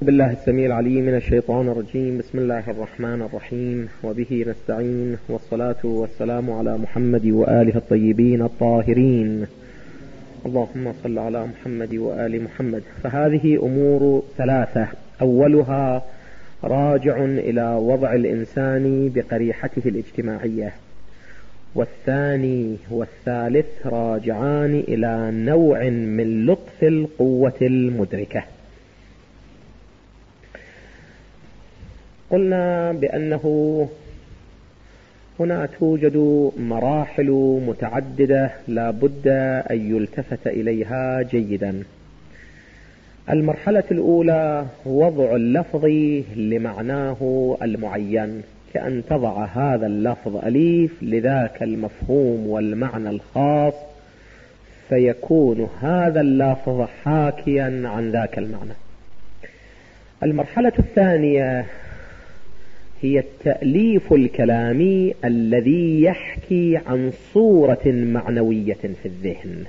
بالله السميع العليم من الشيطان الرجيم. بسم الله الرحمن الرحيم، وبه نستعين، والصلاة والسلام على محمد وآله الطيبين الطاهرين. اللهم صل على محمد وآل محمد. فهذه أمور ثلاثة: أولها راجع إلى وضع الإنسان بقريحته الاجتماعية، والثاني والثالث راجعان إلى نوع من لطف القوة المدركة. قلنا بأنه هنا توجد مراحل متعددة لا بد أن يلتفت إليها جيدا. المرحلة الأولى وضع اللفظ لمعناه المعين، كأن تضع هذا اللفظ أليف لذاك المفهوم والمعنى الخاص، فيكون هذا اللفظ حاكيا عن ذاك المعنى. المرحلة الثانية هي التأليف الكلامي الذي يحكي عن صورة معنوية في الذهن.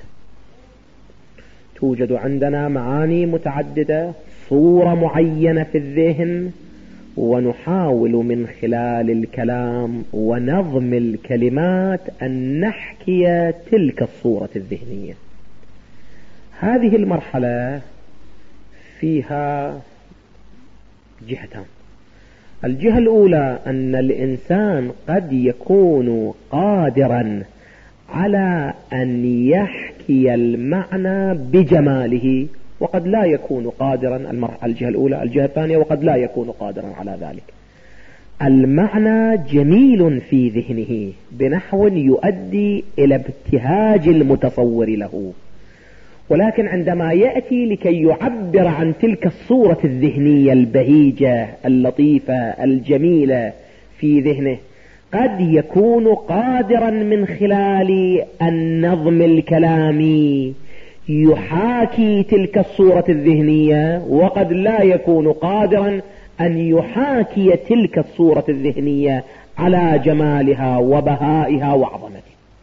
توجد عندنا معاني متعددة، صورة معينة في الذهن، ونحاول من خلال الكلام ونظم الكلمات أن نحكي تلك الصورة الذهنية. هذه المرحلة فيها جهتان. الجهة الأولى أن الإنسان قد يكون قادرا على أن يحكي المعنى بجماله، وقد لا يكون قادرا. الجهة الأولى. الجهة الثانية وقد لا يكون قادرا على ذلك. المعنى جميل في ذهنه بنحو يؤدي إلى ابتهاج المتصور له، ولكن عندما يأتي لكي يعبر عن تلك الصورة الذهنية البهيجة اللطيفة الجميلة في ذهنه، قد يكون قادرا من خلال النظم الكلامي يحاكي تلك الصورة الذهنية، وقد لا يكون قادرا أن يحاكي تلك الصورة الذهنية على جمالها وبهائها وعظمتها.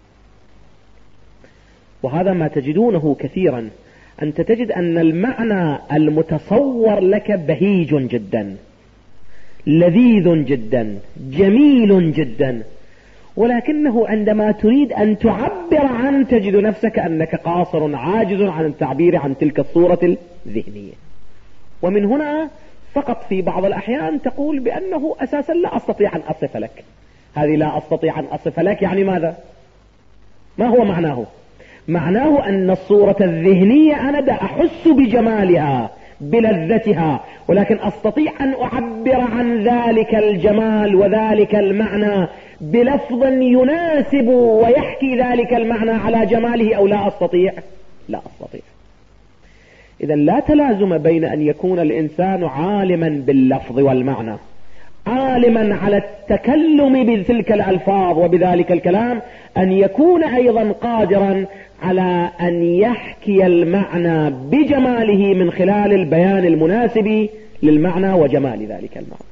وهذا ما تجدونه كثيرا. أنت تجد أن المعنى المتصور لك بهيج جدا، لذيذ جدا، جميل جدا، ولكنه عندما تريد أن تعبر عنه تجد نفسك أنك قاصر عاجز عن التعبير عن تلك الصورة الذهنية. ومن هنا فقط في بعض الأحيان تقول بأنه أساسا لا أستطيع أن أصف لك. هذه لا أستطيع أن أصف لك يعني ماذا؟ ما هو معناه؟ معناه أن الصورة الذهنية أنا دا أحس بجمالها بلذتها، ولكن أستطيع أن أعبر عن ذلك الجمال وذلك المعنى بلفظ يناسب ويحكي ذلك المعنى على جماله، أو لا أستطيع؟ لا أستطيع. إذن لا تلازم بين أن يكون الإنسان عالما باللفظ والمعنى، عالما على التكلم بتلك الألفاظ وبذلك الكلام، أن يكون أيضا قادرا على أن يحكي المعنى بجماله من خلال البيان المناسب للمعنى وجمال ذلك المعنى.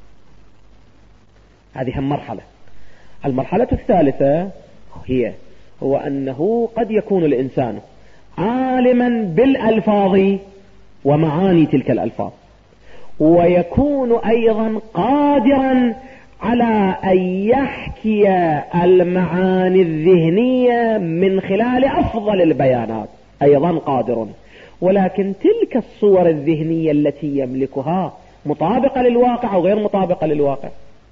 هذه مرحلة. المرحلة الثالثة هو أنه قد يكون الإنسان عالما بالألفاظ ومعاني تلك الألفاظ، ويكون أيضا قادرا على أن يحكي المعاني الذهنية من خلال أفضل البيانات، أيضا قادر، ولكن تلك الصور الذهنية التي يملكها مطابقة للواقع أو غير مطابقة للواقع؟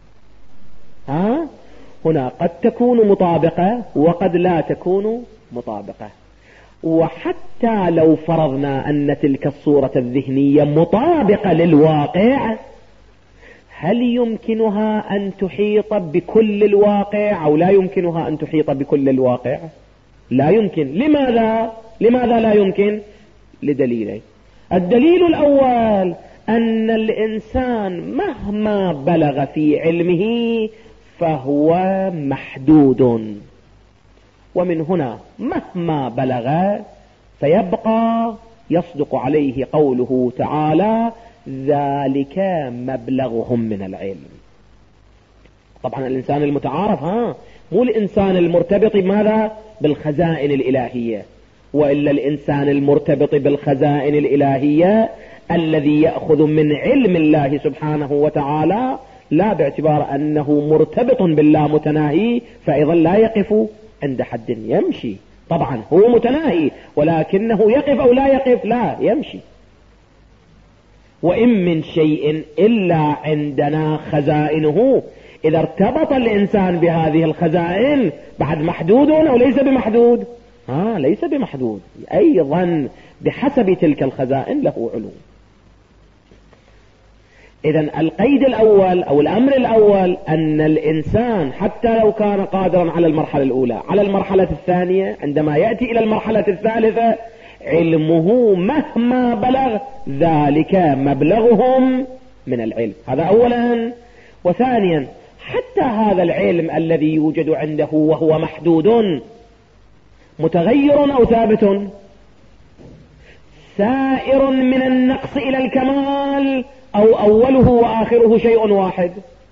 هنا قد تكون مطابقة وقد لا تكون مطابقة. وحتى لو فرضنا أن تلك الصورة الذهنية مطابقة للواقع، هل يمكنها أن تحيط بكل الواقع أو لا يمكنها أن تحيط بكل الواقع؟ لا يمكن. لماذا لا يمكن؟ لدليلين. الدليل الأول أن الإنسان مهما بلغ في علمه فهو محدود، ومن هنا مهما بلغ فيبقى يصدق عليه قوله تعالى: ذلك مبلغهم من العلم. طبعا الإنسان المتعارف مو الإنسان المرتبط بماذا؟ بالخزائن الإلهية، وإلا الإنسان المرتبط بالخزائن الإلهية الذي يأخذ من علم الله سبحانه وتعالى لا باعتبار أنه مرتبط بالله متناهي، فأيضا لا يقف عند حد يمشي. طبعا هو متناهي ولكنه يقف أو لا يقف، لا يمشي. وإن من شيء إلا عندنا خزائنه. إذا ارتبط الإنسان بهذه الخزائن بعد محدود أو ليس بمحدود؟ ليس بمحدود، أيضا بحسب تلك الخزائن له علوم. إذن القيد الأول أو الأمر الأول أن الإنسان حتى لو كان قادرا على المرحلة الأولى، على المرحلة الثانية عندما يأتي إلى المرحلة الثالثة علمه مهما بلغ ذلك مبلغهم من العلم. هذا أولا. وثانيا حتى هذا العلم الذي يوجد عنده وهو محدود متغير أو ثابت؟ سائر من النقص إلى الكمال أو أوله وآخره شيء واحد؟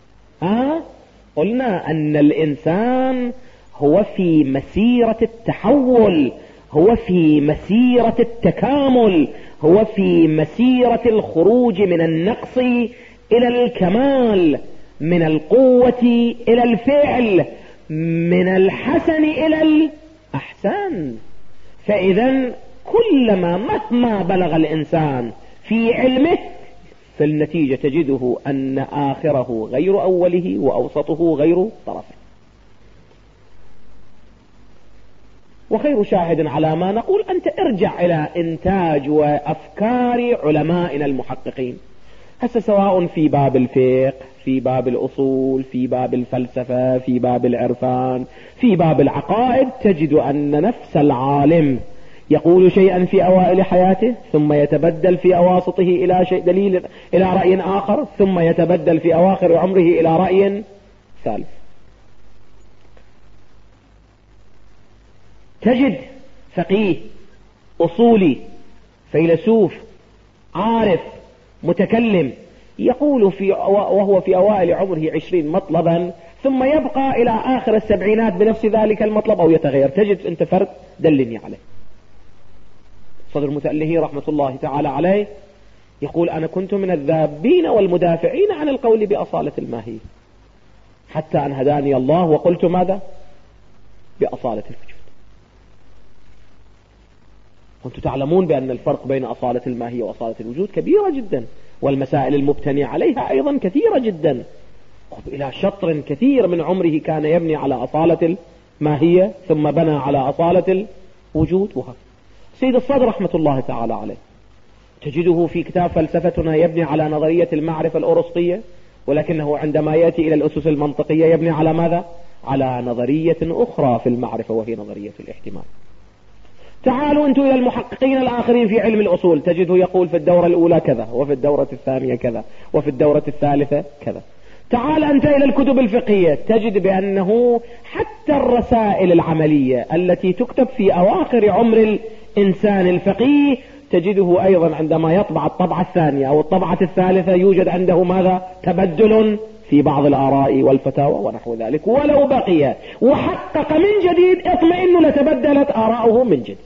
قلنا أن الإنسان هو في مسيرة التحول، هو في مسيرة التكامل، هو في مسيرة الخروج من النقص إلى الكمال، من القوة إلى الفعل، من الحسن إلى الأحسن. فإذا كلما مهما بلغ الإنسان في علمه في النتيجة تجده أن آخره غير أوله وأوسطه غير طرفه. وخير شاهد على ما نقول أنت ارجع إلى إنتاج وأفكار علمائنا المحققين، هسه سواء في باب الفقه، في باب الأصول، في باب الفلسفة، في باب العرفان، في باب العقائد، تجد أن نفس العالم يقول شيئا في أوائل حياته ثم يتبدل في أواسطه إلى شيء دليل إلى رأي آخر، ثم يتبدل في أواخر عمره إلى رأي ثالث. تجد فقيه أصولي فيلسوف عارف متكلم يقول وهو في أوائل عمره 20 مطلبا، ثم يبقى إلى آخر السبعينات بنفس ذلك المطلب أو يتغير. تجد أنت فرق دلني عليه. صدر المتألهي رحمة الله تعالى عليه يقول أنا كنت من الذابين والمدافعين عن القول بأصالة الماهية حتى أن هداني الله وقلت ماذا؟ بأصالة الوجود. كنتم تعلمون بأن الفرق بين أصالة الماهية وأصالة الوجود كبيرة جدا، والمسائل المبتنية عليها أيضا كثيرة جدا. إلى شطر كثير من عمره كان يبني على أصالة الماهية ثم بنى على أصالة الوجود. وهذا سيد الصدر رحمة الله تعالى عليه تجده في كتاب فلسفتنا يبني على نظرية المعرفة الأرسطية، ولكنه عندما يأتي إلى الأسس المنطقية يبني على ماذا؟ على نظرية أخرى في المعرفة وهي نظرية الاحتمال. تعالوا أنتم إلى المحققين الآخرين في علم الأصول، تجده يقول في الدورة الأولى كذا، وفي الدورة الثانية كذا، وفي الدورة الثالثة كذا. تعال أنت إلى الكتب الفقهية تجد بأنه حتى الرسائل العملية التي تكتب في أواخر عمر الإنسان الفقيه تجده أيضا عندما يطبع الطبعة الثانية أو الطبعة الثالثة يوجد عنده ماذا؟ تبدل في بعض الآراء والفتاوى ونحو ذلك. ولو بقي وحقق من جديد اطمئن لتبدلت آراؤه من جديد.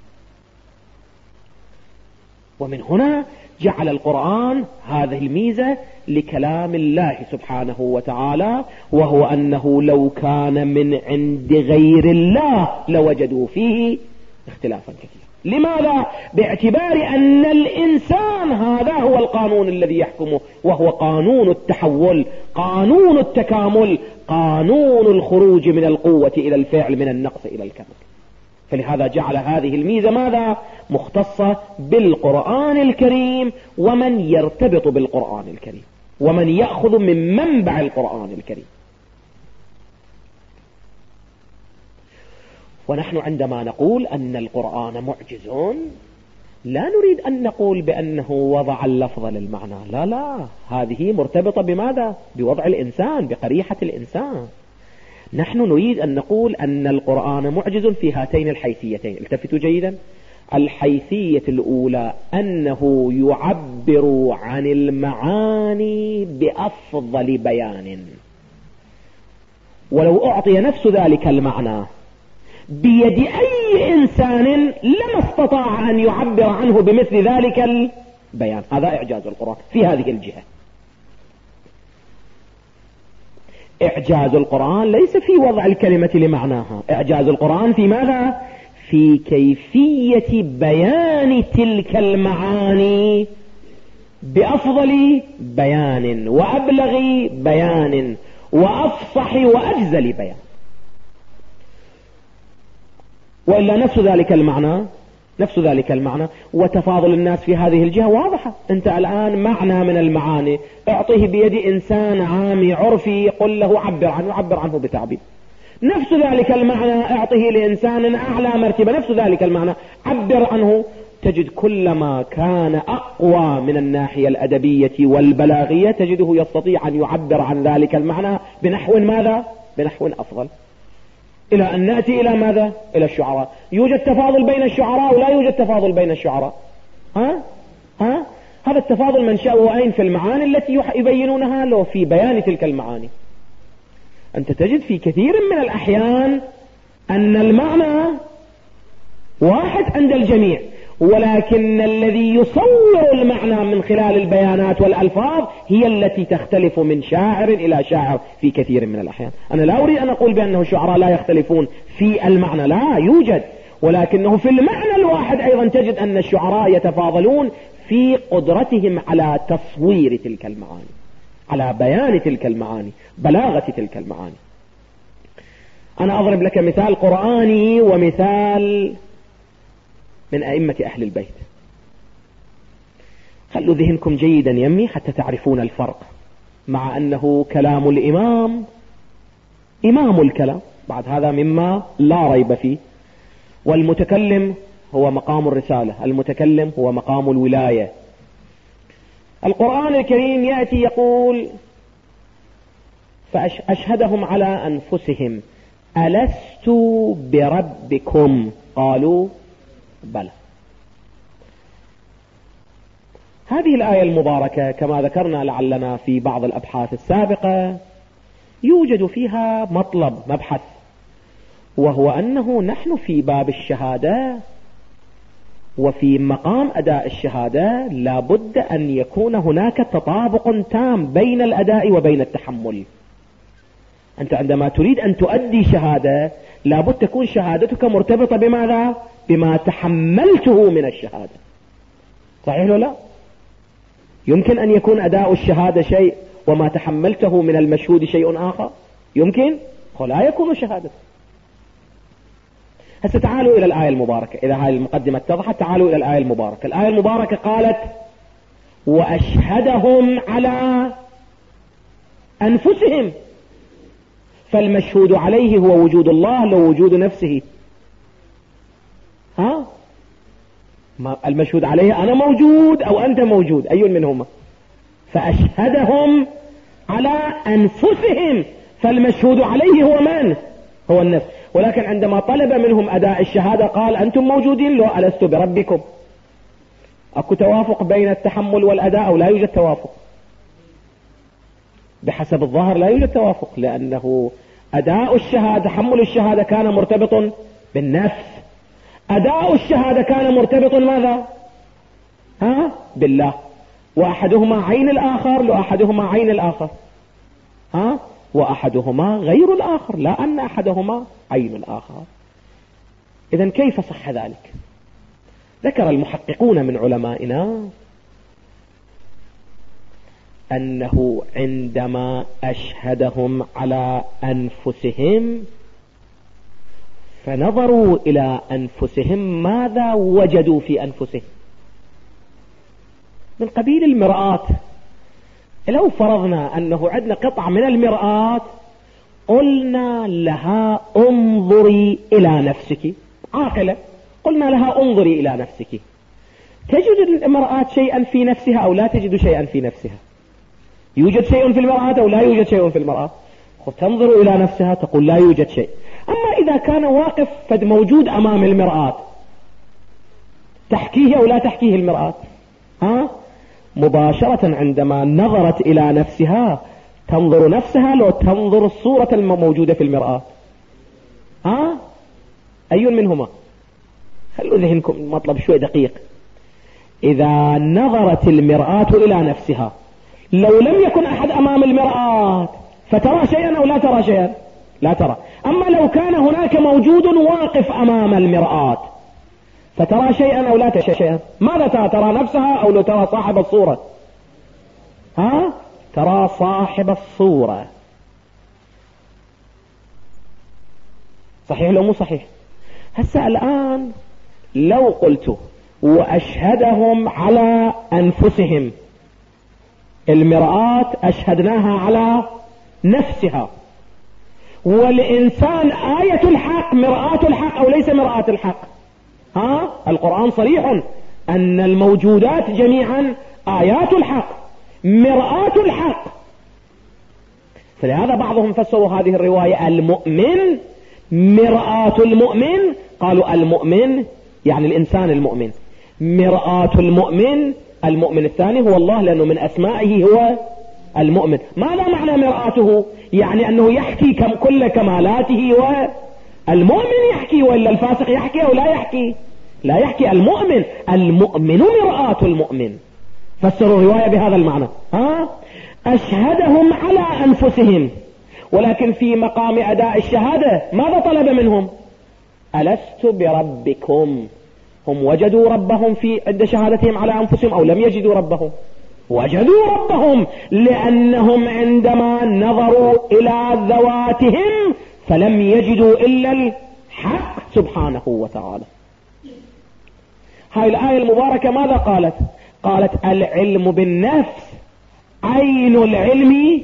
ومن هنا جعل القرآن هذه الميزة لكلام الله سبحانه وتعالى، وهو أنه لو كان من عند غير الله لوجدوا فيه اختلافا كثيرا. لماذا؟ باعتبار أن الإنسان هذا هو القانون الذي يحكمه، وهو قانون التحول، قانون التكامل، قانون الخروج من القوة إلى الفعل، من النقص إلى الكمال. فلهذا جعل هذه الميزة ماذا؟ مختصة بالقرآن الكريم ومن يرتبط بالقرآن الكريم ومن يأخذ من منبع القرآن الكريم. ونحن عندما نقول أن القرآن معجز لا نريد أن نقول بأنه وضع اللفظ للمعنى، لا لا، هذه مرتبطة بماذا؟ بوضع الإنسان، بقريحة الإنسان. نحن نريد أن نقول أن القرآن معجز في هاتين الحيثيتين. التفتوا جيدا، الحيثية الأولى أنه يعبر عن المعاني بأفضل بيان، ولو أعطي نفس ذلك المعنى بيد أي إنسان لما استطاع أن يعبر عنه بمثل ذلك بيان. هذا إعجاز القرآن في هذه الجهة. إعجاز القرآن ليس في وضع الكلمة لمعناها، إعجاز القرآن في ماذا؟ في كيفية بيان تلك المعاني بأفضل بيان وأبلغ بيان وأفصح وأجزل بيان. وإلا نفس ذلك المعنى وتفاضل الناس في هذه الجهة واضحة. أنت الآن معنى من المعاني اعطيه بيد إنسان عامي عرفي قل له عبر عنه بتعبير. نفس ذلك المعنى اعطيه لإنسان أعلى مرتبة، نفس ذلك المعنى عبر عنه، تجد كلما كان أقوى من الناحية الأدبية والبلاغية تجده يستطيع أن يعبر عن ذلك المعنى بنحو ماذا؟ بنحو أفضل. إلى أن نأتي إلى ماذا؟ إلى الشعراء. يوجد تفاضل بين الشعراء ولا يوجد تفاضل بين الشعراء؟ هذا التفاضل منشأه أين؟ في المعاني التي يبينونها له في بيان تلك المعاني. أنت تجد في كثير من الأحيان أن المعنى واحد عند الجميع، ولكن الذي يصور المعنى من خلال البيانات والألفاظ هي التي تختلف من شاعر إلى شاعر في كثير من الأحيان. أنا لا أريد أن أقول بأنه الشعراء لا يختلفون في المعنى، لا يوجد، ولكنه في المعنى الواحد أيضا تجد أن الشعراء يتفاضلون في قدرتهم على تصوير تلك المعاني، على بيان تلك المعاني، بلاغة تلك المعاني. أنا أضرب لك مثال قرآني ومثال من أئمة أهل البيت. خلوا ذهنكم جيدا يمي حتى تعرفون الفرق، مع أنه كلام الإمام إمام الكلام، بعد هذا مما لا ريب فيه، والمتكلم هو مقام الرسالة، المتكلم هو مقام الولاية. القرآن الكريم يأتي يقول فأشهدهم على أنفسهم ألست بربكم قالوا بلى. هذه الآية المباركة كما ذكرنا لعلنا في بعض الأبحاث السابقة يوجد فيها مبحث، وهو أنه نحن في باب الشهادة وفي مقام أداء الشهادة لابد أن يكون هناك تطابق تام بين الأداء وبين التحمل. أنت عندما تريد أن تؤدي شهادة لابد تكون شهادتك مرتبطة بماذا؟ بما تحملته من الشهادة. صحيح ولا لا؟ يمكن أن يكون أداء الشهادة شيء وما تحملته من المشهود شيء آخر؟ يمكن؟ لا يكون شهادة. هسه تعالوا إلى الآية المباركة، إذا هذه المقدمة اتضحت تعالوا إلى الآية المباركة. الآية المباركة قالت وأشهدهم على أنفسهم، فالمشهود عليه هو وجود الله لو وجود نفسه. المشهود عليه أنا موجود أو أنت موجود، أي منهما؟ فأشهدهم على أنفسهم، فالمشهود عليه هو من؟ هو النفس. ولكن عندما طلب منهم أداء الشهادة قال أنتم موجودين لو ألست بربكم. أكو توافق بين التحمل والأداء أو لا يوجد توافق؟ بحسب الظاهر لا يوجد توافق، لأنه أداء الشهادة تحمل الشهادة كان مرتبط بالنفس، أداء الشهادة كان مرتبط ماذا؟ بالله، وأحدهما عين الآخر لأحدهما عين الآخر، وأحدهما غير الآخر، لا أن أحدهما عين الآخر. إذن كيف صح ذلك؟ ذكر المحققون من علمائنا أنه عندما أشهدهم على أنفسهم فنظروا إلى أنفسهم ماذا وجدوا في أنفسهم، من قبيل المرآة. لو فرضنا أنه عندنا قطعة من المرآة قلنا لها انظري إلى نفسك، عاقلة قلنا لها انظري إلى نفسك، تجد المرآة شيئا في نفسها أو لا تجد شيئا في نفسها؟ يوجد شيء في المرآة أو لا يوجد شيء في المرآة؟ تنظر إلى نفسها تقول لا يوجد شيء. أما إذا كان واقف فد موجود أمام المرآة تحكيه أو لا تحكيه المرآة؟ مباشرة عندما نظرت إلى نفسها تنظر نفسها لو تنظر الصورة الموجودة في المرآة؟ أي منهما؟ خلوا ذهنكم مطلب شوي دقيق. إذا نظرت المرآة إلى نفسها، لو لم يكن أحد أمام المرآة فترى شيئا أو لا ترى شيئا؟ لا ترى. أما لو كان هناك موجود واقف أمام المرآة فترى شيئا أو لا ترى شيئا؟ ماذا ترى؟ ترى نفسها أو لو ترى صاحب الصورة؟ ترى صاحب الصورة. صحيح لو مو صحيح؟ هسه الآن لو قلت وأشهدهم على أنفسهم، المرآة أشهدناها على نفسها، والإنسان آية الحق مرآة الحق أو ليس مرآة الحق؟ القرآن صريح أن الموجودات جميعا آيات الحق مرآة الحق. فلهذا بعضهم فسروا هذه الرواية المؤمن مرآة المؤمن، قالوا المؤمن يعني الإنسان المؤمن، مرآة المؤمن المؤمن الثاني هو الله، لأنه من أسمائه هو المؤمن. ماذا معنى مرآته؟ يعني أنه يحكي كل كمالاته، والمؤمن يحكي، وإلا الفاسق يحكي أو لا يحكي؟ لا يحكي. المؤمن مرآة المؤمن. فسروا الرواية بهذا المعنى. أشهدهم على أنفسهم، ولكن في مقام أداء الشهادة ماذا طلب منهم؟ ألست بربكم؟ هم وجدوا ربهم في عند شهادتهم على أنفسهم أو لم يجدوا ربهم؟ وجدوا ربهم، لأنهم عندما نظروا إلى ذواتهم فلم يجدوا إلا الحق سبحانه وتعالى. هاي الآية المباركة ماذا قالت؟ قالت العلم بالنفس عين العلم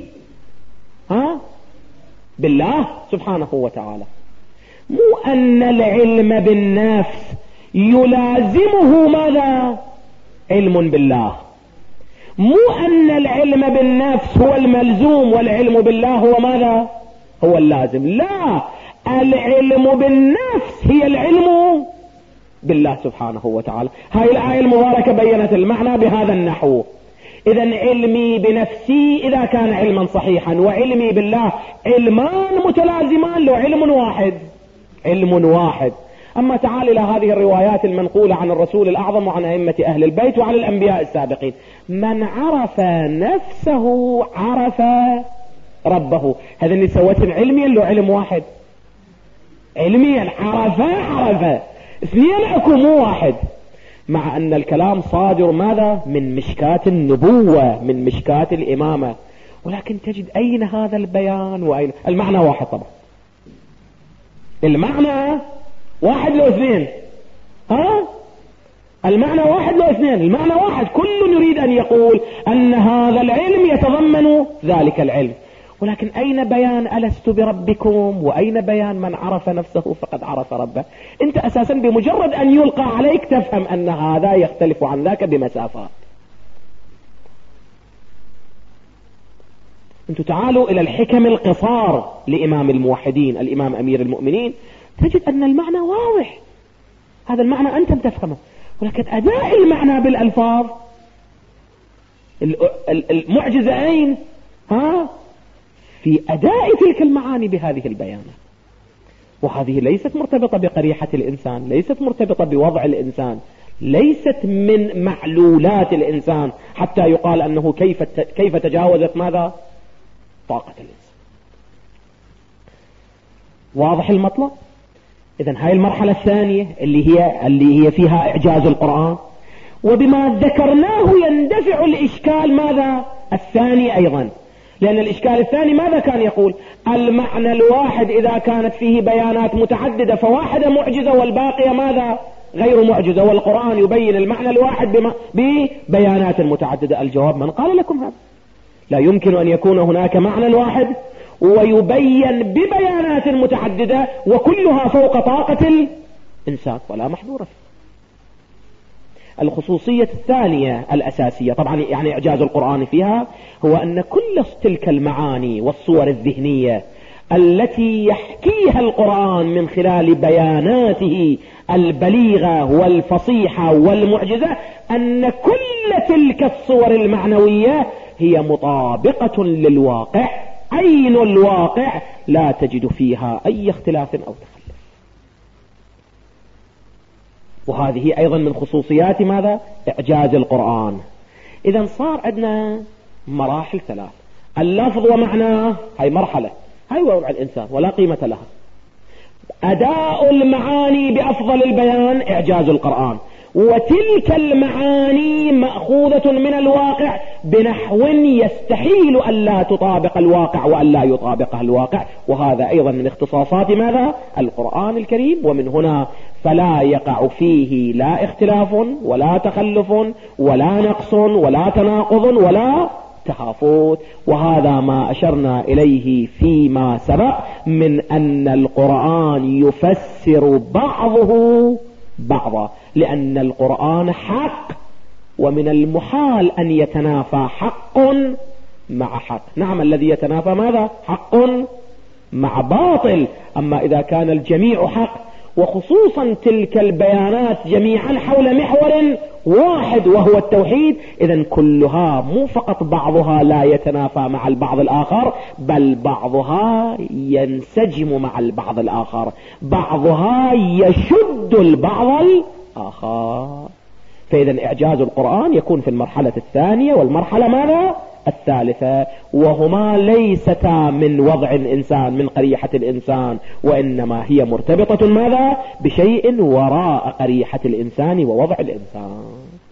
بالله سبحانه وتعالى. مو أن العلم بالنفس يلازمه ماذا؟ علم بالله. مو أن العلم بالنفس هو الملزوم والعلم بالله هو ماذا؟ هو اللازم. لا، العلم بالنفس هي العلم بالله سبحانه وتعالى. هاي الآية المباركة بينت المعنى بهذا النحو. إذن علمي بنفسي إذا كان علما صحيحا وعلمي بالله علمان متلازمان لو علم واحد. أما تعال إلى هذه الروايات المنقولة عن الرسول الأعظم وعن أئمة أهل البيت وعن الأنبياء السابقين، من عرف نفسه عرف ربه. هذا اللي سوته علميا لو علم واحد، علميا عرف اثنين اكو مو واحد، مع أن الكلام صادر ماذا؟ من مشكاة النبوة، من مشكاة الإمامة، ولكن تجد أين هذا البيان وأين المعنى؟ واحد طبعا، المعنى واحد لو اثنين، المعنى واحد لو اثنين، المعنى واحد. كل يريد أن يقول أن هذا العلم يتضمن ذلك العلم، ولكن أين بيان ألست بربكم؟ وأين بيان من عرف نفسه فقد عرف ربه؟ أنت أساسا بمجرد أن يلقى عليك تفهم أن هذا يختلف عن ذاك بمسافات. أنتم تعالوا إلى الحكم القصار لإمام الموحدين الإمام أمير المؤمنين، تجد أن المعنى واضح، هذا المعنى أنت تفهمه، ولكن أداء المعنى بالألفاظ المعجزة أين؟ في أداء تلك المعاني بهذه البيانات. وهذه ليست مرتبطة بقريحة الإنسان، ليست مرتبطة بوضع الإنسان، ليست من معلولات الإنسان حتى يقال أنه كيف تجاوزت ماذا؟ طاقة الإنسان. واضح المطلب؟ إذن هاي المرحلة الثانية اللي هي فيها إعجاز القرآن، وبما ذكرناه يندفع الإشكال ماذا؟ الثاني أيضا، لأن الإشكال الثاني ماذا كان يقول؟ المعنى الواحد إذا كانت فيه بيانات متعددة فواحدة معجزة والباقية ماذا؟ غير معجزة، والقرآن يبين المعنى الواحد ببيانات متعددة. الجواب من قال لكم هذا؟ لا يمكن أن يكون هناك معنى واحد ويبين ببيانات متعددة وكلها فوق طاقة الإنسان، ولا محظورة. الخصوصية الثانية الأساسية طبعا يعني إعجاز القرآن فيها هو أن كل تلك المعاني والصور الذهنية التي يحكيها القرآن من خلال بياناته البليغة والفصيحة والمعجزة، أن كل تلك الصور المعنوية هي مطابقة للواقع، عين الواقع، لا تجد فيها أي اختلاف أو تخلف. وهذه أيضا من خصوصيات ماذا؟ إعجاز القرآن. إذا صار عندنا مراحل ثلاث: اللفظ ومعناه، هاي مرحلة، هاي وضع الإنسان ولا قيمة لها. أداء المعاني بأفضل البيان، إعجاز القرآن، وتلك المعاني مأخوذة من الواقع بنحو يستحيل ألا تطابق الواقع وألا يطابقها الواقع، وهذا أيضا من اختصاصات ماذا؟ القرآن الكريم. ومن هنا فلا يقع فيه لا اختلاف ولا تخلف ولا نقص ولا تناقض ولا تهافت. وهذا ما أشرنا إليه فيما سبق من أن القرآن يفسر بعضه بعضا، لأن القرآن حق، ومن المحال أن يتنافى حق مع حق. نعم، الذي يتنافى ماذا؟ حق مع باطل. أما إذا كان الجميع حق، وخصوصا تلك البيانات جميعا حول محور واحد وهو التوحيد، إذن كلها مو فقط بعضها لا يتنافى مع البعض الآخر، بل بعضها ينسجم مع البعض الآخر، بعضها يشد البعض الآخر. فإذا إعجاز القرآن يكون في المرحلة الثانية والمرحلة ماذا؟ الثالثة، وهما ليستا من وضع الإنسان، من قريحة الإنسان، وإنما هي مرتبطة ماذا؟ بشيء وراء قريحة الإنسان ووضع الإنسان.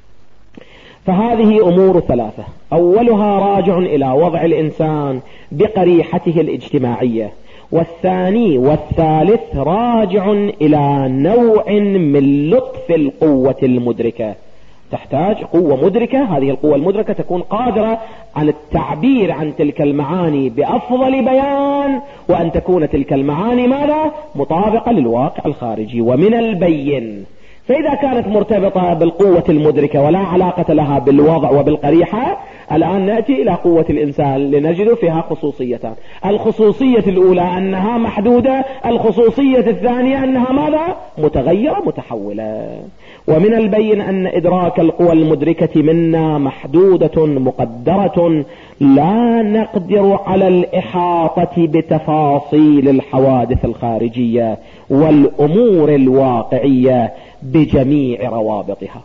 فهذه أمور ثلاثة: أولها راجع إلى وضع الإنسان بقريحته الاجتماعية، والثاني والثالث راجع إلى نوع من لطف القوة المدركة. تحتاج قوة مدركة، هذه القوة المدركة تكون قادرة على التعبير عن تلك المعاني بأفضل بيان، وأن تكون تلك المعاني ماذا؟ مطابقة للواقع الخارجي. ومن البين، فإذا كانت مرتبطة بالقوة المدركة ولا علاقة لها بالوضع وبالقريحة، الآن نأتي إلى قوة الإنسان لنجد فيها خصوصيتان: الخصوصية الأولى أنها محدودة، الخصوصية الثانية أنها ماذا؟ متغيرة متحولة. ومن البين أن إدراك القوى المدركة منا محدودة مقدرة، لا نقدر على الإحاطة بتفاصيل الحوادث الخارجية والأمور الواقعية بجميع روابطها.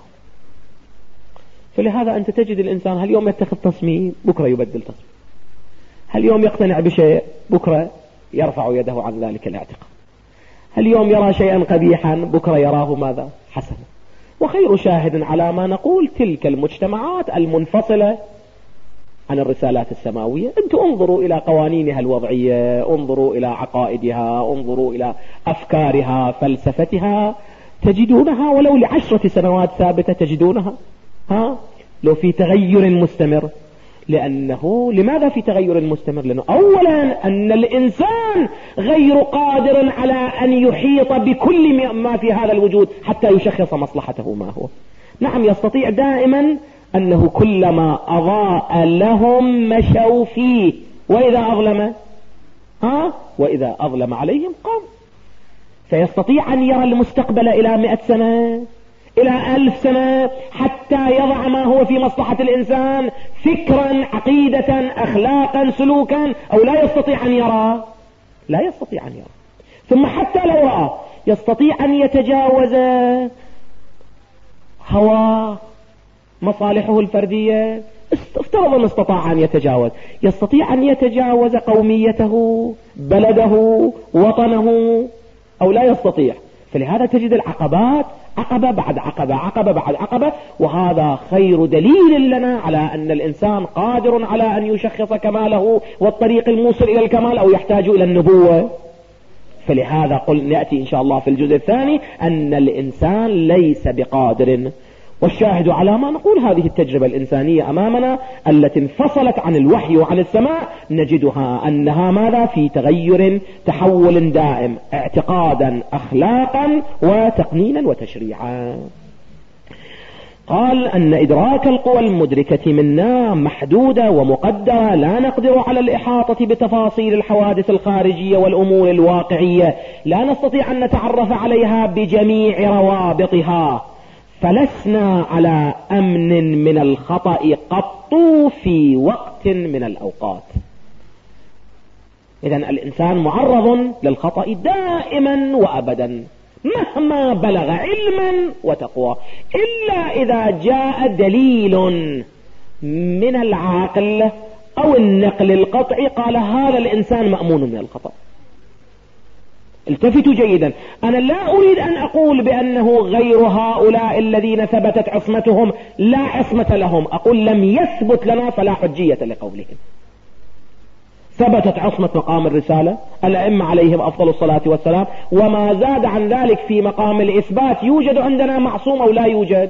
فلهذا أنت تجد الإنسان هل يوم يتخذ تصميم بكرة يبدل تصميم، هل يوم يقتنع بشيء بكرة يرفع يده عن ذلك الاعتقاد، هل يوم يرى شيئا قبيحا بكرة يراه ماذا؟ حسنا. وخير شاهد على ما نقول تلك المجتمعات المنفصلة عن الرسالات السماوية. أنتم انظروا إلى قوانينها الوضعية، انظروا إلى عقائدها، انظروا إلى أفكارها، فلسفتها، تجدونها ولو ل10 سنوات ثابتة تجدونها لو في تغير مستمر. لأنه لماذا في تغير مستمر؟ لأنه أولا أن الإنسان غير قادر على أن يحيط بكل ما في هذا الوجود حتى يشخص مصلحته ما هو. نعم، يستطيع دائما أنه كلما أضاء لهم مشوا فيه، وإذا أظلم عليهم قام. فيستطيع أن يرى المستقبل إلى 100 سنة، إلى 1000 سنة، حتى يضع ما هو في مصلحة الإنسان فكرا، عقيدة، أخلاقا، سلوكا، أو لا يستطيع أن يرى، لا يستطيع أن يرى. ثم حتى لو رأى يستطيع أن يتجاوز هوى مصالحه الفردية. افترض أن استطاع أن يتجاوز، يستطيع أن يتجاوز قوميته، بلده، وطنه، أو لا يستطيع. فلهذا تجد العقبات عقبة بعد عقبة، عقبة بعد عقبة. وهذا خير دليل لنا على أن الإنسان قادر على أن يشخص كماله والطريق الموصل إلى الكمال، أو يحتاج إلى النبوة. فلهذا نأتي إن شاء الله في الجزء الثاني أن الإنسان ليس بقادر. والشاهد على ما نقول هذه التجربة الإنسانية أمامنا التي انفصلت عن الوحي وعن السماء، نجدها أنها ماذا؟ في تغير، تحول دائم، اعتقادا، أخلاقا، وتقنينا وتشريعا. قال أن إدراك القوى المدركة منا محدودة ومقدرة، لا نقدر على الإحاطة بتفاصيل الحوادث الخارجية والأمور الواقعية، لا نستطيع أن نتعرف عليها بجميع روابطها، فلسنا على أمن من الخطأ قط في وقت من الأوقات. إذن الإنسان معرض للخطأ دائما وأبدا، مهما بلغ علما وتقوى، إلا إذا جاء دليل من العقل أو النقل القطعي قال هذا الإنسان مأمون من الخطأ. التفتوا جيدا، أنا لا أريد أن أقول بأنه غير هؤلاء الذين ثبتت عصمتهم لا عصمة لهم، أقول لم يثبت لنا فلا حجية لقولهم. ثبتت عصمة مقام الرسالة، الأئمة عليهم أفضل الصلاة والسلام، وما زاد عن ذلك في مقام الإثبات يوجد عندنا معصوم أو لا يوجد؟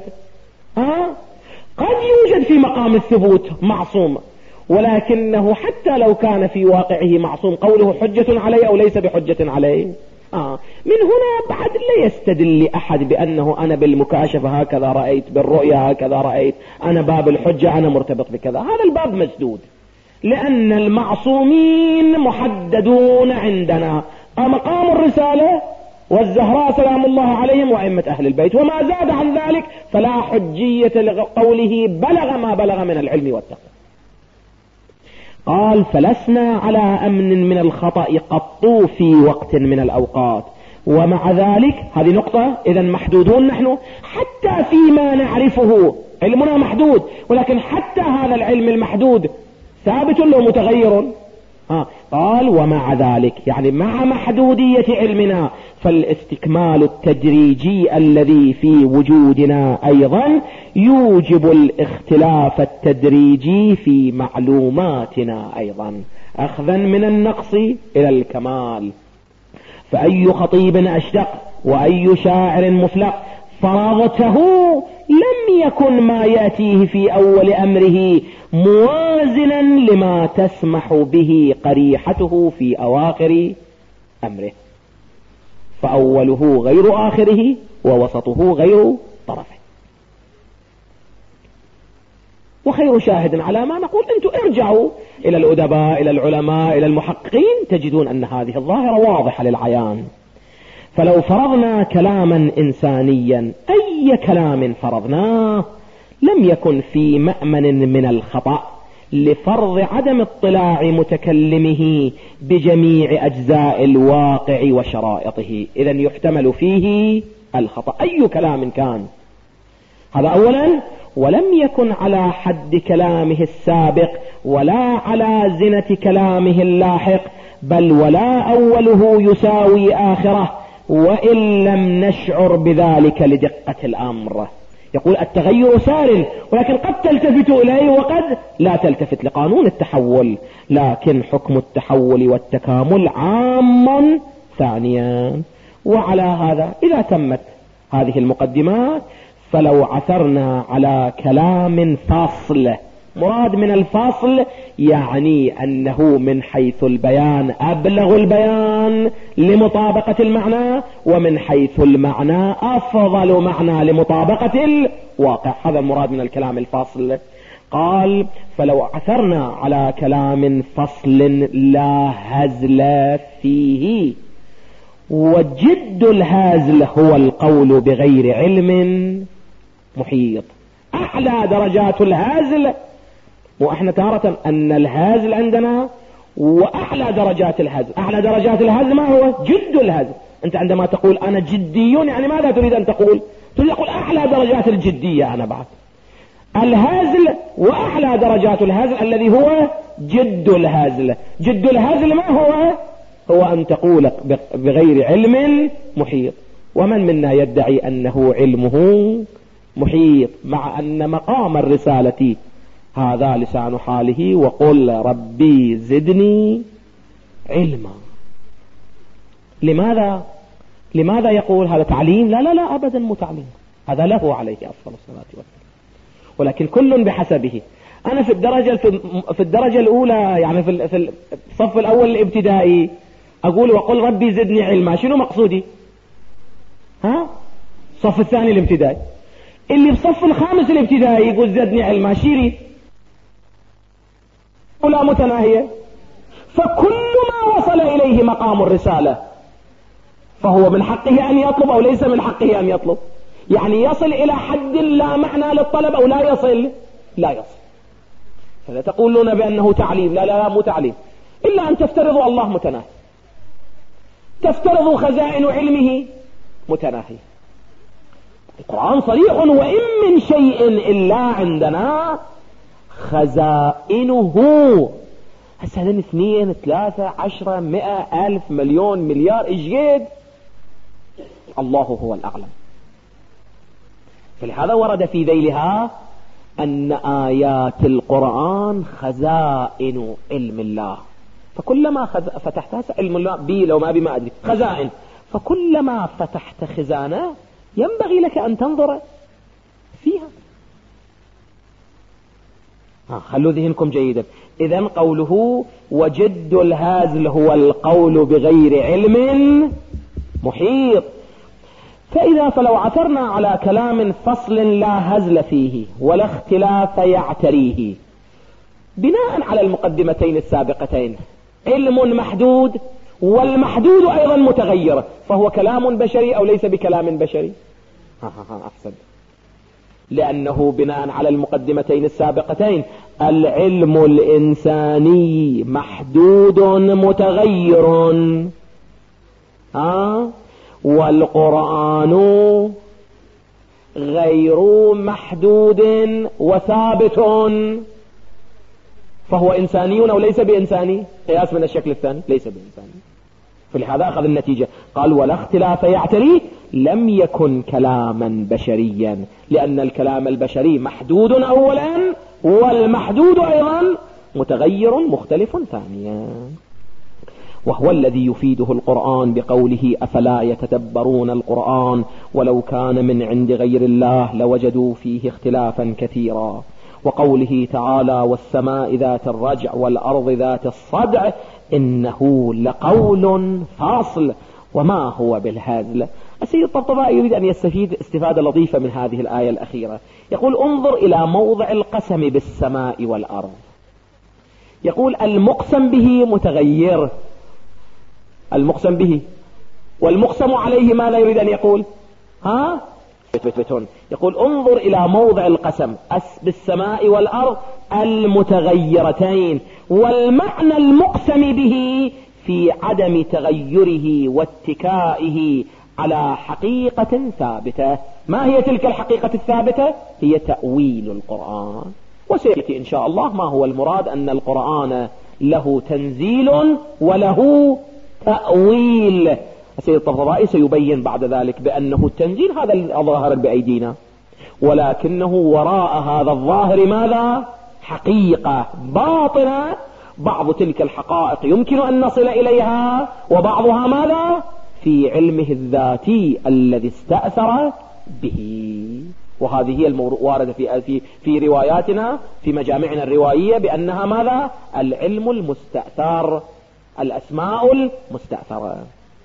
قد يوجد في مقام الثبوت معصوم، ولكنه حتى لو كان في واقعه معصوم قوله حجة عليه أو ليس بحجة عليه. من هنا بعد لا يستدل أحد بأنه أنا بالمكاشفة هكذا رأيت، بالرؤية هكذا رأيت، أنا باب الحجة أنا مرتبط بكذا، هذا الباب مسدود، لأن المعصومين محددون عندنا مقام الرسالة والزهراء سلام الله عليهم وأئمة أهل البيت، وما زاد عن ذلك فلا حجية لقوله بلغ ما بلغ من العلم والتقوى. قال فلسنا على أمن من الخطأ قط في وقت من الأوقات، ومع ذلك هذه نقطة، إذا محدودون نحن حتى فيما نعرفه، علمنا محدود، ولكن حتى هذا العلم المحدود ثابت له متغير. قال ومع ذلك يعني مع محدودية علمنا فالاستكمال التدريجي الذي في وجودنا أيضا يوجب الاختلاف التدريجي في معلوماتنا أيضا، أخذا من النقص إلى الكمال. فأي خطيب أشدق وأي شاعر مفلق فرضته لم يكن ما يأتيه في أول أمره موازنا لما تسمح به قريحته في أواخر أمره، فأوله غير آخره ووسطه غير طرفه. وخير شاهد على ما نقول أنتم ارجعوا إلى الأدباء، إلى العلماء، إلى المحققين، تجدون أن هذه الظاهرة واضحة للعيان. فلو فرضنا كلاما إنسانيا أي كلام فرضناه لم يكن في مأمن من الخطأ لفرض عدم اطلاع متكلمه بجميع أجزاء الواقع وشرائطه، إذن يحتمل فيه الخطأ أي كلام كان. هذا أولا. ولم يكن على حد كلامه السابق ولا على زنة كلامه اللاحق، بل ولا أوله يساوي آخره، وإن لم نشعر بذلك لدقة الأمر. يقول التغير سار، ولكن قد تلتفت إليه وقد لا تلتفت لقانون التحول، لكن حكم التحول والتكامل عام ثانيا. وعلى هذا إذا تمت هذه المقدمات فلو عثرنا على كلام فاصل، مراد من الفاصل يعني أنه من حيث البيان أبلغ البيان لمطابقة المعنى، ومن حيث المعنى أفضل معنى لمطابقة الواقع، هذا المراد من الكلام الفاصل. قال فلو عثرنا على كلام فصل لا هزل فيه، وجد الهزل هو القول بغير علم محيط. أعلى درجات الهزل، وإحنا تارة أن الهزل عندنا وأعلى درجات الهزل. أعلى درجات الهزل ما هو؟ جد الهزل. أنت عندما تقول أنا جدي يعني ماذا تريد أن تقول؟ تريد أن تقول أعلى درجات الجدية أنا بعد. الهزل وأعلى درجات الهزل الذي هو جد الهزل. جد الهزل ما هو؟ هو أن تقول بغير علم محيط. ومن منا يدعي أنه علمه محيط، مع أن مقام الرسالة هذا لسان حاله وقل ربي زدني علما. لماذا يقول هذا تعليم؟ لا أبدا مو تعليم، هذا له عليه أفضل الصلاة والسلام، ولكن كل بحسبه. أنا في الدرجة الأولى يعني في الصف الأول الابتدائي أقول وقل ربي زدني علما، شنو مقصودي؟ الصف الثاني الابتدائي. اللي بصف الخامس الابتدائي يقول زدني علما، شيري ولا متناهية. فكل ما وصل إليه مقام الرسالة فهو من حقه أن يطلب أو ليس من حقه أن يطلب، يعني يصل إلى حد لا معنى للطلب أو لا يصل. فلا تقولون بأنه تعليم، لا مو تعليم، إلا أن تفترضوا الله متناهي، تفترضوا خزائن علمه متناهي. القرآن صريح: وإن من شيء إلا عندنا خزائنه. هسه هذين 2 3 10 100 1000 مليون مليار إيش؟ الله هو الأعلم. فلهذا ورد في ذيلها أن آيات القرآن خزائن علم الله، فكلما فتحتها علم الله بي لو ما بما أدري خزائن، فكلما فتحت خزانة ينبغي لك أن تنظر فيها. خلوا ذهنكم جيدا. إذن قوله وجد الهازل هو القول بغير علم محيط. فلو عثرنا على كلام فصل لا هزل فيه ولا اختلاف يعتريه بناء على المقدمتين السابقتين، علم محدود والمحدود أيضا متغير، فهو كلام بشري أو ليس بكلام بشري؟ أحسن. لأنه بناء على المقدمتين السابقتين العلم الإنساني محدود متغير، والقرآن غير محدود وثابت، فهو إنساني أو ليس بإنساني؟ قياس من الشكل الثاني ليس بإنساني. فلهذا أخذ النتيجة، قال ولا اختلاف يعتريه، لم يكن كلاما بشريا، لأن الكلام البشري محدود أولا والمحدود أيضا متغير مختلف ثانيا. وهو الذي يفيده القرآن بقوله أفلا يتدبرون القرآن ولو كان من عند غير الله لوجدوا فيه اختلافا كثيرا. وقوله تعالى والسماء ذات الرجع والأرض ذات الصدع إنه لقول فاصل وما هو بالهزل. السيد الطبطبائي يريد أن يستفيد استفادة لطيفة من هذه الآية الأخيرة. يقول انظر إلى موضع القسم بالسماء والأرض. يقول المقسم به متغير، المقسم به، والمقسم عليه ماذا يريد أن يقول؟ يقول انظر إلى موضع القسم بالسماء والأرض المتغيرتين، والمعنى المقسم به في عدم تغيره واتكائه على حقيقة ثابتة. ما هي تلك الحقيقة الثابتة؟ هي تأويل القرآن. وسيأتي إن شاء الله ما هو المراد، أن القرآن له تنزيل وله تأويل. السيد الطبطبائي سيبين بعد ذلك بأنه التنزيل هذا الظاهر بأيدينا، ولكنه وراء هذا الظاهر ماذا؟ حقيقة باطنة. بعض تلك الحقائق يمكن أن نصل إليها، وبعضها ماذا؟ في علمه الذاتي الذي استأثر به. وهذه هي الواردة في رواياتنا في مجامعنا الروائية بأنها ماذا؟ العلم المستأثر، الأسماء المستأثرة.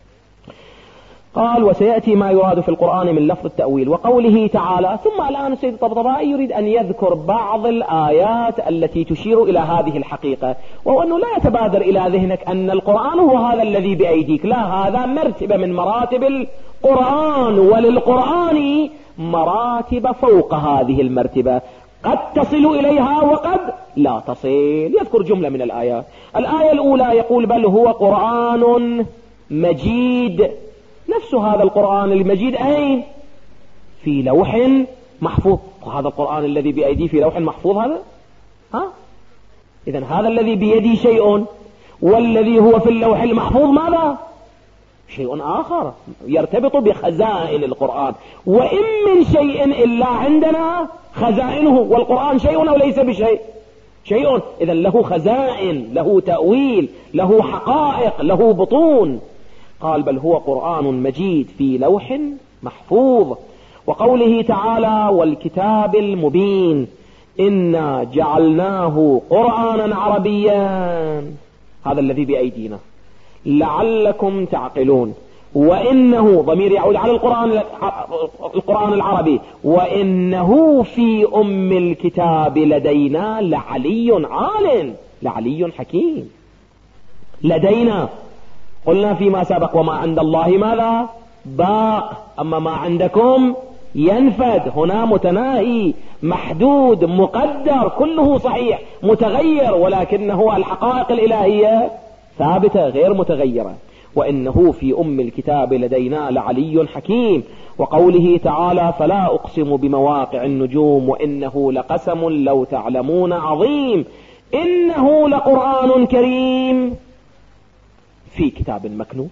قال وسيأتي ما يراد في القرآن من لفظ التأويل. وقوله تعالى ثم الآن السيد الطبطبائي يريد أن يذكر بعض الآيات التي تشير إلى هذه الحقيقة، وهو أنه لا يتبادر إلى ذهنك أن القرآن هو هذا الذي بأيديك، لا، هذا مرتبة من مراتب القرآن، وللقرآن مراتب فوق هذه المرتبة قد تصل إليها وقد لا تصل. يذكر جملة من الآيات. الآية الأولى يقول بل هو قرآن مجيد. نفس هذا القرآن المجيد أين؟ في لوح محفوظ. وهذا القرآن الذي بأيدي في لوح محفوظ هذا؟ إذن هذا الذي بيدي شيء، والذي هو في اللوح المحفوظ ماذا؟ شيء آخر يرتبط بخزائن القرآن. وإن من شيء إلا عندنا خزائنه. والقرآن شيء أو ليس بشيء؟ شيء. إذن له خزائن، له تأويل، له حقائق، له بطون. قال بل هو قرآن مجيد في لوح محفوظ. وقوله تعالى والكتاب المبين إنا جعلناه قرآنا عربيا، هذا الذي بأيدينا، لعلكم تعقلون. وإنه ضمير يعود على القرآن العربي. وإنه في أم الكتاب لدينا لعلي عال، لعلي حكيم. لدينا قلنا فيما سبق وما عند الله ماذا؟ باق، أما ما عندكم ينفد. هنا متناهي، محدود، مقدر، كله صحيح، متغير، ولكنه الحقائق الإلهية ثابتة غير متغيرة. وإنه في أم الكتاب لدينا لعلي حكيم. وقوله تعالى فلا أقسم بمواقع النجوم وإنه لقسم لو تعلمون عظيم إنه لقرآن كريم في كتاب مكنون.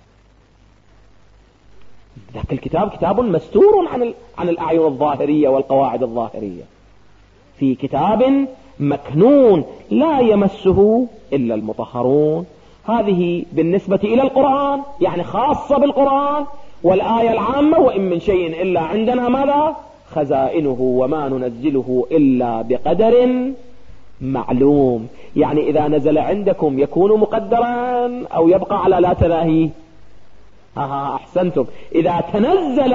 ذاك الكتاب كتاب مستور عن الأعين الظاهرية والقواعد الظاهرية، في كتاب مكنون لا يمسه إلا المطهرون. هذه بالنسبة إلى القرآن يعني خاصة بالقرآن. والآية العامة وإن من شيء إلا عندنا ماذا؟ خزائنه وما ننزله إلا بقدر معلوم. يعني إذا نزل عندكم يكون مقدرا أو يبقى على لا تناهي؟ أحسنتم. إذا تنزل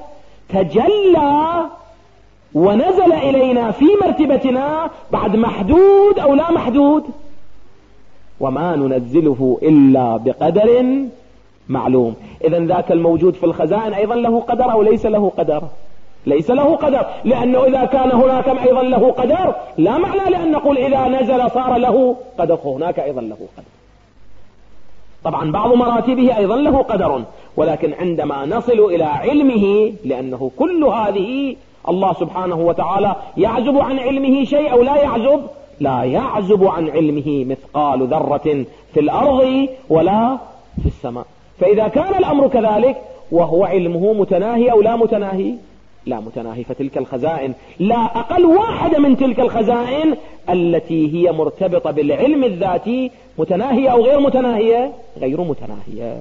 تجلى ونزل إلينا في مرتبتنا بعد محدود أو لا محدود. وما ننزله إلا بقدر معلوم. إذن ذاك الموجود في الخزائن أيضا له قدر أو ليس له قدر؟ ليس له قدر، لأنه إذا كان هناك أيضا له قدر لا معنى لأن نقول إذا نزل صار له قدر، هناك أيضا له قدر. طبعا بعض مراتبه أيضا له قدر، ولكن عندما نصل إلى علمه، لأنه كل هذه الله سبحانه وتعالى يعزب عن علمه شيء أو لا يعزب؟ لا يعزب عن علمه مثقال ذرة في الأرض ولا في السماء. فإذا كان الأمر كذلك وهو علمه متناهي أو لا متناهي؟ لا متناهي. فتلك الخزائن لا أقل واحدة من تلك الخزائن التي هي مرتبطة بالعلم الذاتي متناهية أو غير متناهية؟ غير متناهية.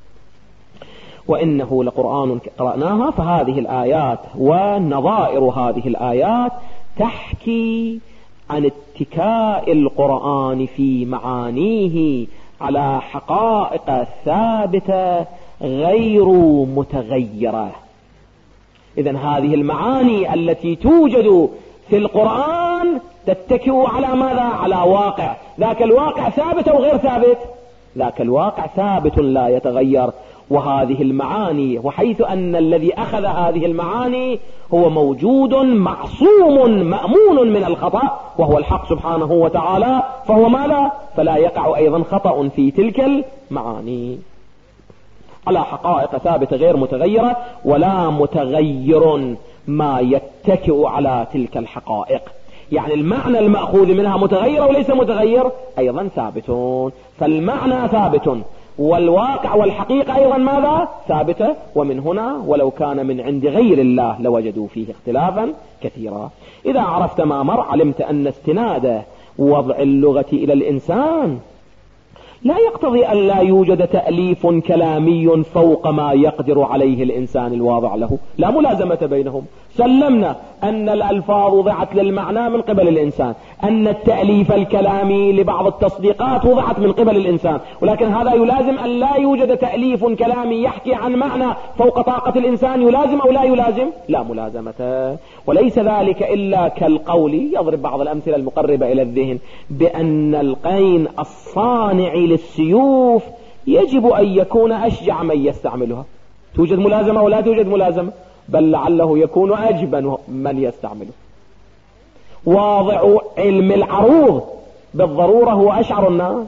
وإنه لقرآن قرأناها. فهذه الآيات ونظائر هذه الآيات تحكي عن اتكاء القرآن في معانيه على حقائق ثابتة غير متغيرة. إذن هذه المعاني التي توجد في القرآن تتكئ على ماذا؟ على واقع. ذاك الواقع ثابت أو غير ثابت؟ ذاك الواقع ثابت لا يتغير. وهذه المعاني، وحيث أن الذي أخذ هذه المعاني هو موجود معصوم مأمون من الخطأ وهو الحق سبحانه وتعالى، فهو ماذا؟ فلا يقع أيضا خطأ في تلك المعاني، على حقائق ثابتة غير متغيرة، ولا متغير ما يتكئ على تلك الحقائق. يعني المعنى المأخوذ منها متغير وليس متغير أيضا ثابتون. فالمعنى ثابت والواقع والحقيقة أيضا ماذا؟ ثابتة. ومن هنا ولو كان من عند غير الله لوجدوا فيه اختلافا كثيرا. إذا عرفت ما مر علمت أن استناد وضع اللغة إلى الإنسان لا يقتضي أن لا يوجد تأليف كلامي فوق ما يقدر عليه الإنسان الواضع له. لا ملازمة بينهم. سلمنا أن الألفاظ وضعت للمعنى من قبل الإنسان، أن التأليف الكلامي لبعض التصديقات وضعت من قبل الإنسان، ولكن هذا يلازم أن لا يوجد تأليف كلامي يحكي عن معنى فوق طاقة الإنسان. يلازم أو لا يلازم؟ لا ملازمة. وليس ذلك إلا كالقول، يضرب بعض الأمثلة المقربة إلى الذهن، بأن القين الصانع للسيوف يجب أن يكون أشجع من يستعملها. توجد ملازمة ولا توجد ملازمة؟ بل لعله يكون أجبن من يستعمله. واضع علم العروض بالضرورة هو أشعر الناس.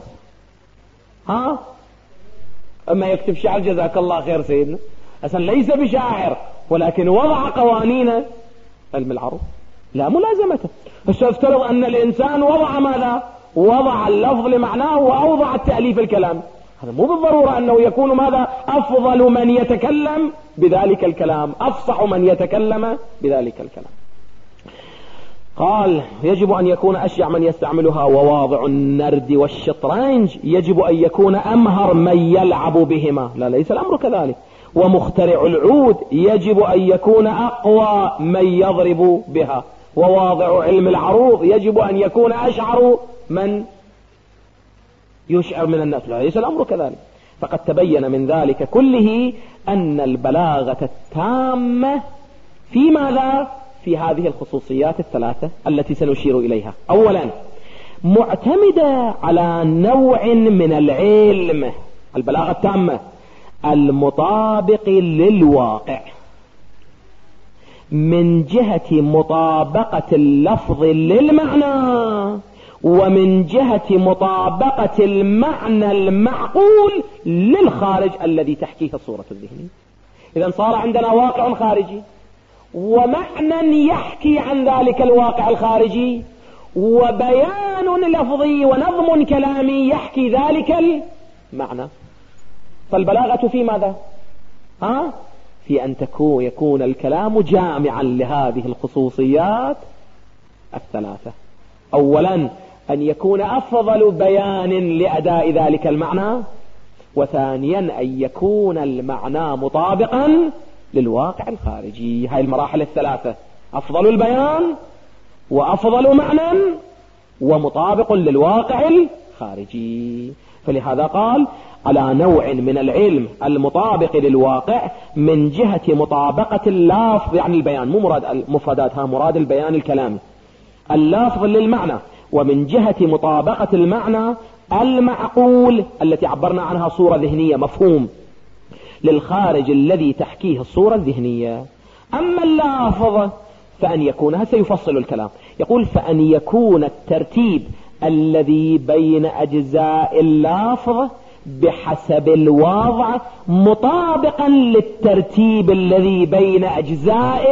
أما يكتب شعر جزاك الله خير سيدنا، أصلا ليس بشاعر ولكن وضع قوانين علم العروض لا ملازمة. فافترض أن الإنسان وضع ماذا؟ وضع اللفظ لمعناه وأوضع التأليف الكلام. هذا مو بالضرورة أنه يكون ماذا؟ أفضل من يتكلم بذلك الكلام، أفصح من يتكلم بذلك الكلام. قال يجب أن يكون أشجع من يستعملها. وواضع النرد والشطرنج يجب أن يكون أمهر من يلعب بهما. لا، ليس الأمر كذلك. ومخترع العود يجب أن يكون أقوى من يضرب بها. وواضع علم العروض يجب أن يكون أشعر من يشعر من الناس. لا، ليس الأمر كذلك. فقد تبين من ذلك كله أن البلاغة التامة في ماذا؟ في هذه الخصوصيات الثلاثة التي سنشير إليها. أولا، معتمدة على نوع من العلم، البلاغة التامة المطابق للواقع من جهة مطابقة اللفظ للمعنى ومن جهة مطابقة المعنى المعقول للخارج الذي تحكيه الصورة الذهنية. إذن صار عندنا واقع خارجي ومعنى يحكي عن ذلك الواقع الخارجي وبيان لفظي ونظم كلامي يحكي ذلك المعنى. فالبلاغة في ماذا؟ في أن يكون الكلام جامعا لهذه الخصوصيات الثلاثة. أولا أن يكون أفضل بيان لأداء ذلك المعنى، وثانيا أن يكون المعنى مطابقا للواقع الخارجي. هاي المراحل الثلاثة: أفضل البيان وأفضل معنى ومطابق للواقع الخارجي. فلهذا قال على نوع من العلم المطابق للواقع من جهة مطابقة اللفظ، يعني البيان مو مراد المفردات، مراد البيان الكلامي، اللفظ للمعنى، ومن جهة مطابقة المعنى المعقول التي عبرنا عنها صورة ذهنية، مفهوم، للخارج الذي تحكيه الصورة الذهنية. أما اللفظ فأن يكون، هذا سيفصل الكلام، يقول فأن يكون الترتيب الذي بين أجزاء اللفظ بحسب الوضع مطابقا للترتيب الذي بين أجزاء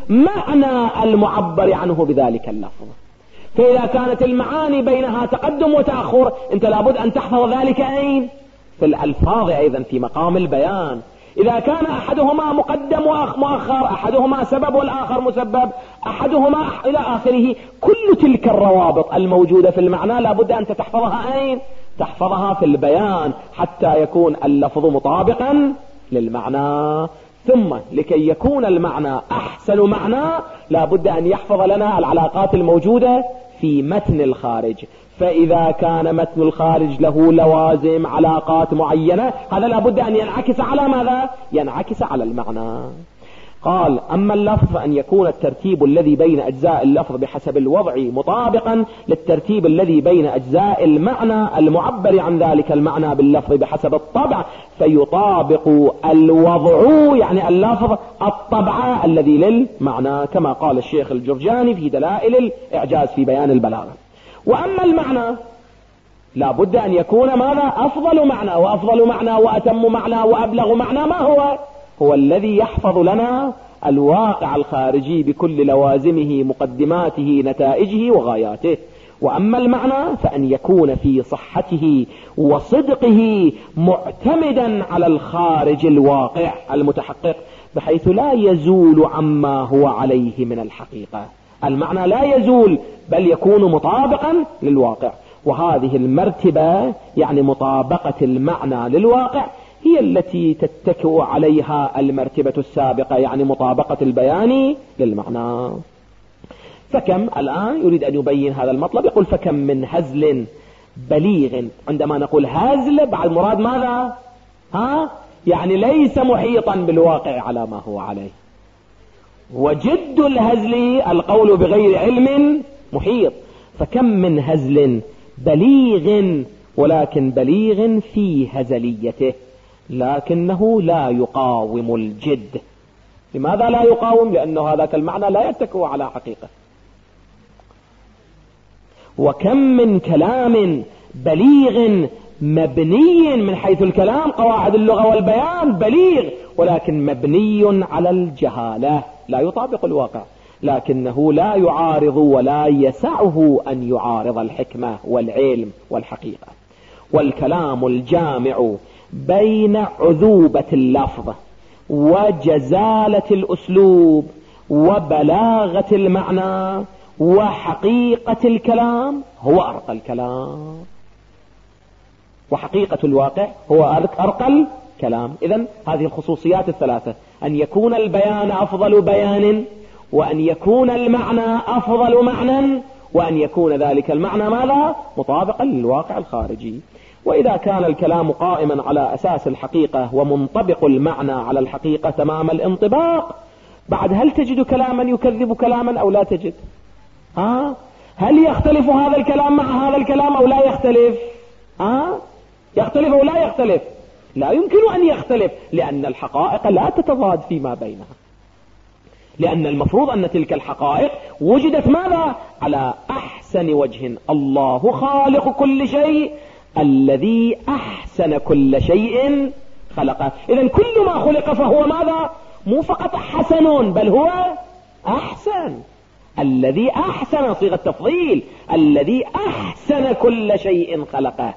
المعنى المعبر عنه بذلك اللفظ. فإذا كانت المعاني بينها تقدم وتأخر، أنت لابد أن تحفظ ذلك أين؟ في الألفاظ أيضا في مقام البيان. إذا كان أحدهما مقدم ومؤخر، أحدهما سبب والآخر مسبب، أحدهما إلى آخره، كل تلك الروابط الموجودة في المعنى لابد أن تحفظها أين؟ تحفظها في البيان حتى يكون اللفظ مطابقا للمعنى. ثم لكي يكون المعنى أحسن معنى لابد أن يحفظ لنا العلاقات الموجودة في متن الخارج. فإذا كان متن الخارج له لوازم، علاقات معينة، هذا لابد أن ينعكس على ماذا؟ ينعكس على المعنى. قال أما اللفظ فأن يكون الترتيب الذي بين أجزاء اللفظ بحسب الوضع مطابقا للترتيب الذي بين أجزاء المعنى المعبر عن ذلك المعنى باللفظ بحسب الطبع، فيطابق الوضع يعني اللفظ الطبع الذي للمعنى، كما قال الشيخ الجرجاني في دلائل الإعجاز في بيان البلاغة. وأما المعنى لا بد أن يكون ماذا؟ أفضل معنى، وأفضل معنى وأتم معنى وأبلغ معنى ما هو؟ هو الذي يحفظ لنا الواقع الخارجي بكل لوازمه، مقدماته، نتائجه وغاياته. وأما المعنى فأن يكون في صحته وصدقه معتمدا على الخارج الواقع المتحقق، بحيث لا يزول عما هو عليه من الحقيقة. المعنى لا يزول بل يكون مطابقا للواقع. وهذه المرتبة يعني مطابقة المعنى للواقع هي التي تتكئ عليها المرتبة السابقة، يعني مطابقة البيان للمعنى. فكم الآن يريد أن يبين هذا المطلب، يقول فكم من هزل بليغ. عندما نقول هزل بعد مراد ماذا؟ يعني ليس محيطا بالواقع على ما هو عليه. وجد الهزل القول بغير علم محيط. فكم من هزل بليغ، ولكن بليغ في هزليته، لكنه لا يقاوم الجد. لماذا لا يقاوم؟ لأنه هذاك المعنى لا يتكئ على حقيقة. وكم من كلام بليغ مبني من حيث الكلام، قواعد اللغة والبيان بليغ، ولكن مبني على الجهالة، لا يطابق الواقع، لكنه لا يعارض ولا يسعه أن يعارض الحكمة والعلم والحقيقة. والكلام الجامع بين عذوبة اللفظ وجزالة الأسلوب وبلاغة المعنى وحقيقة الكلام هو أرقى الكلام، وحقيقة الواقع هو أرقى الكلام. إذن هذه الخصوصيات الثلاثة: أن يكون البيان أفضل بيان، وأن يكون المعنى أفضل معنى، وأن يكون ذلك المعنى ماذا؟ مطابقا للواقع الخارجي. وإذا كان الكلام قائما على أساس الحقيقة ومنطبق المعنى على الحقيقة تمام الانطباق، بعد هل تجد كلاما يكذب كلاما أو لا تجد؟ هل يختلف هذا الكلام مع هذا الكلام أو لا يختلف؟ يختلف أو لا يختلف؟ لا يمكن أن يختلف، لأن الحقائق لا تتضاد فيما بينها. لأن المفروض أن تلك الحقائق وجدت ماذا؟ على أحسن وجه. الله خالق كل شيء الذي أحسن كل شيء خلقه. إذن كل ما خلق فهو ماذا؟ مو فقط حسن بل هو أحسن. الذي أحسن صيغة تفضيل، الذي أحسن كل شيء خلقه.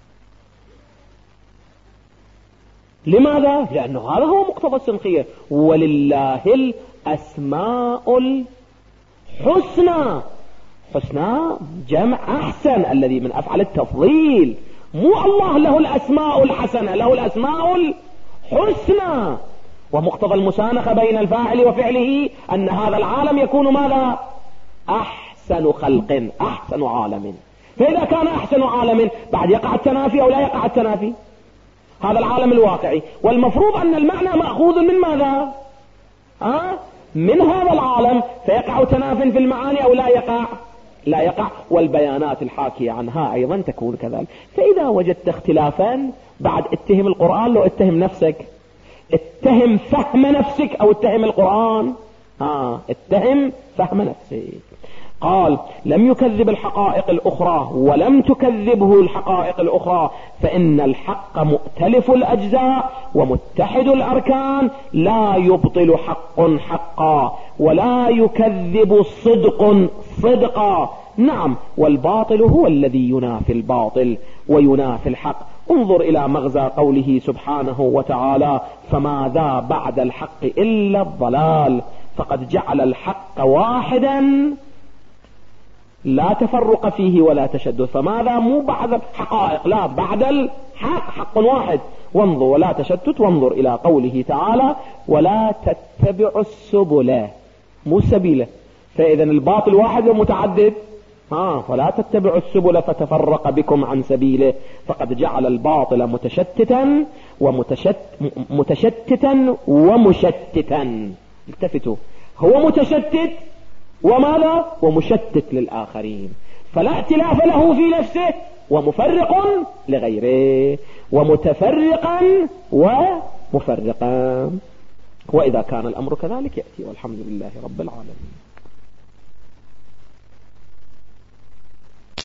لماذا؟ لأنه هذا هو مقتضى السنخية. ولله الأسماء الحسنى. حسنى جمع أحسن الذي من أفعل التفضيل. مو الله له الأسماء الحسنة، له الأسماء الحسنى. ومقتضى المسانخة بين الفاعل وفعله أن هذا العالم يكون ماذا؟ أحسن خلق، أحسن عالم. فإذا كان أحسن عالم بعد يقع التنافي أو لا يقع التنافي؟ هذا العالم الواقعي، والمفروض أن المعنى مأخوذ من ماذا؟ من هذا العالم، فيقع تناف في المعاني أو لا يقع؟ لا يقع. والبيانات الحاكية عنها أيضا تكون كذلك. فإذا وجدت اختلافا بعد اتهم القرآن، لو اتهم نفسك، اتهم فهم نفسك أو اتهم القرآن. اتهم فهم نفسك. قال لم يكذب الحقائق الأخرى ولم تكذبه الحقائق الأخرى، فإن الحق مؤتلف الأجزاء ومتحد الأركان، لا يبطل حق حقا ولا يكذب صدق صدقا. نعم، والباطل هو الذي ينافي الباطل وينافي الحق. انظر إلى مغزى قوله سبحانه وتعالى: فماذا بعد الحق إلا الضلال، فقد جعل الحق واحدا لا تفرق فيه ولا تشدد. فماذا؟ مو بعد الحقائق، لا، بعد الحق، حق واحد. وانظر ولا تشتت. وانظر إلى قوله تعالى: ولا تتبعوا السبل، مو سبيله. فإذا الباطل واحد ومتعدد. ولا تتبعوا السبل فتفرق بكم عن سبيله، فقد جعل الباطل متشتتا ومشتتا. التفتوا، هو متشتت وماذا؟ ومشتت للآخرين، فلا ائتلاف له في نفسه، ومفرق لغيره، ومتفرقا ومفرقا. وإذا كان الأمر كذلك يأتي. والحمد لله رب العالمين.